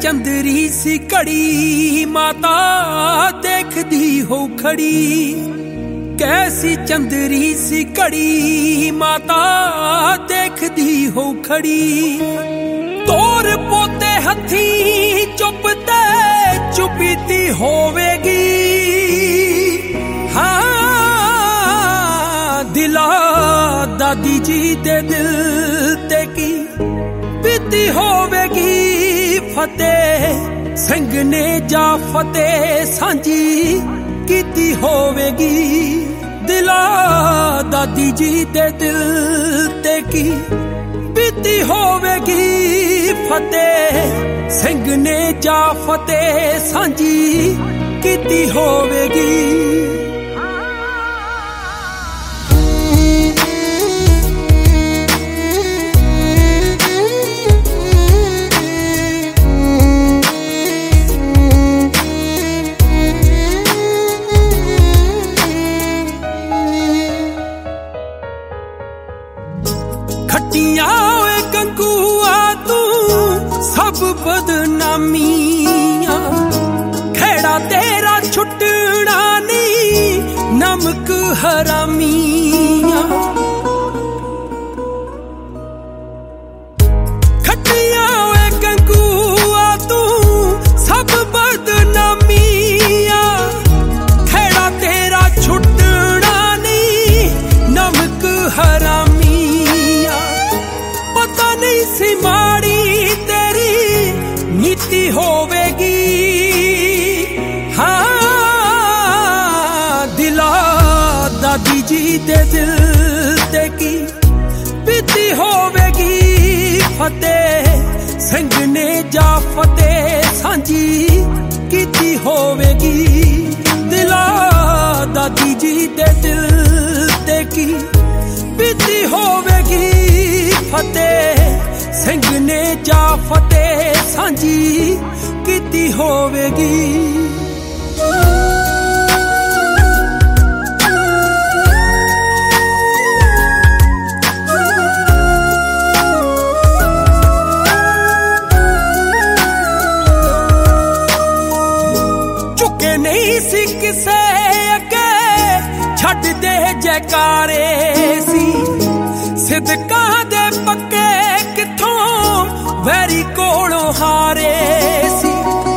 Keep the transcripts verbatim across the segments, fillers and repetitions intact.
चंदरी सी घड़ी माता देखदी हो खड़ी, कैसी चंदरी सी घड़ी माता देखदी हो खड़ी। तोर पोते हथी चुपते चुपीती होवेगी, हाँ दिला दादी जी दे दिल ते की बीती होवेगी। फतेह सिंह ने जा फतेह सांझी कीती होवेगी, दिला दादी जी दे दिल ते की बीती होवेगी। फतेह सिंह ने जा फतेह सांझी कीती होवेगी। खट्टियां ओए गंगूआ तू सब बदनामियां, खेड़ा तेरा छुटना नहीं नमक हरामियां। खट्टियां ओए गंगूआ तू सब बदनामियां, खेड़ा तेरा छुटना नहीं नमक हरामियां। सी माड़ी तेरी नीति होवेगी, हाँ दिला दादी जी दे दिल ते की बीती होवेगी। फतेह सिंह ने जा फतेह सांझी कीती होवेगी, दिला दादी जी दे दिल ते की बीती होवेगी। फतेह सिंह ने जा फतेह सांझी कीती होवेगी। चुके नहीं सी किसे अगे छड्ड दे जयकारे सी, सिदका दे पक्के किथों वैरी कोलों हारे सी।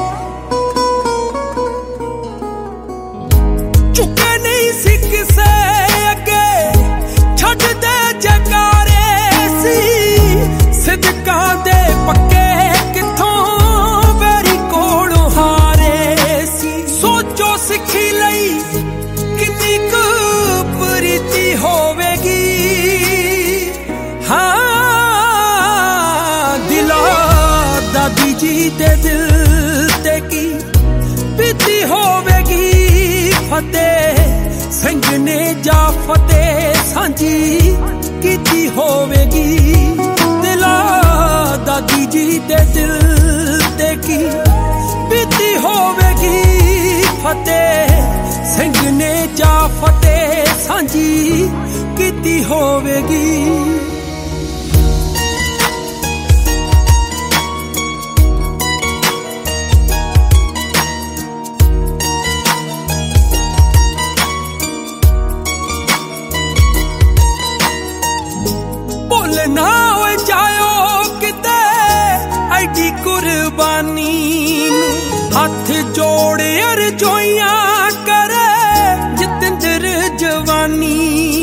चुके नहीं सी किसे अगे छड्ड दे जयकारे सी, सिदका दे पक्के किथों वैरी कोलों हारे सी। सोचो सिखी लई कितनी कु प्रीति होवेगी, हाँ दिला दादी जी दे दिल ते की बीती होवेगी। फतेह सिंह ने जा फतेह सांझी कीती होवेगी, दिला दादी जी दे दिल ते की बीती होवेगी। फतेह सिंह ने जा फतेह सांझी कीती होवेगी। ना हो जायो किते ऐडी कुर्बानी, हाथ जोड़े अर्जोइयां करे जितेंद्र जवानी।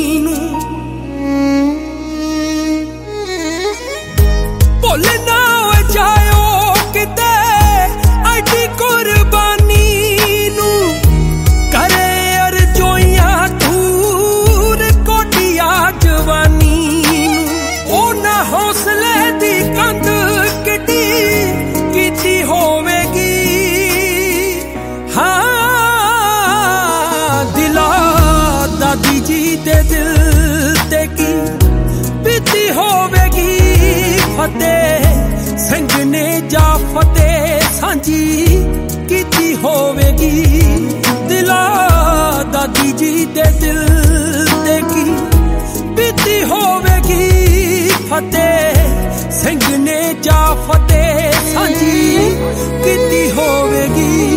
भुल ना हो जायो किते ऐडी कुर्बानी, करे अर्जोइयां दूर कोटिया जवानी। हौसले दी कंध किड्डी कीती होवेगी, हाँ दिला दादी जी दे दिल ते की बीती होवेगी। फतेह सिंह ने जा फतेह सांझी कीती होवेगी, दिला दादी जी दे दिल ते की बीती होवेगी। फतेह सिंह ने जा फतेह सांझी ਕੀਤੀ ਹੋਵੇਗੀ।